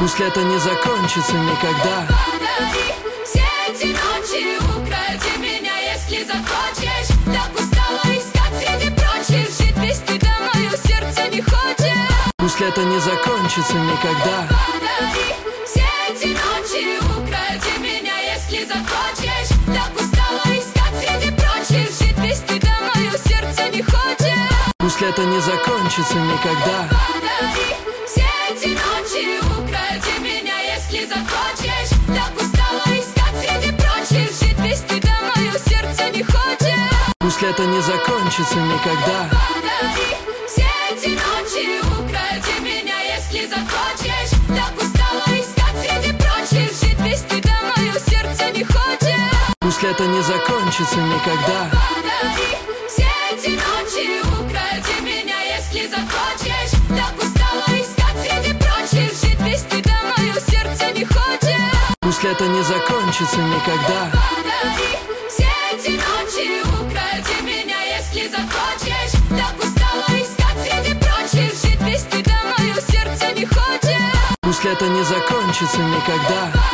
Пусть лето не закончится никогда. Подари все эти ночи, укради меня, если захочешь. Так устала искать среди прочих, жить без тебя мое сердце не хочет. Пусть лето не закончится никогда. Подари все эти ночи, укради меня, если захочешь. Так устала искать среди прочих, жить без тебя мое сердце не хочет. Пусть лето не закончится никогда. Подари все эти ночи, укради меня, если захочешь. Так устала искать среди прочих, жить без тебя мое сердце не хочет. Пусть лето не закончится никогда. Подари все эти ночи, укради меня, если захочешь. Так устала искать среди прочих, жить без тебя мое сердце не хочет. Пусть лето не закончится никогда. Подари все эти ночи, укради меня, если захочешь. Так устала искать среди прочих, жить без тебя мое сердце не хочет. Пусть лето не закончится никогда. Подари все эти ночи, укради меня, если захочешь. Так устала искать среди прочих, жить без тебя мое сердце не хочет. Пусть лето не закончится никогда.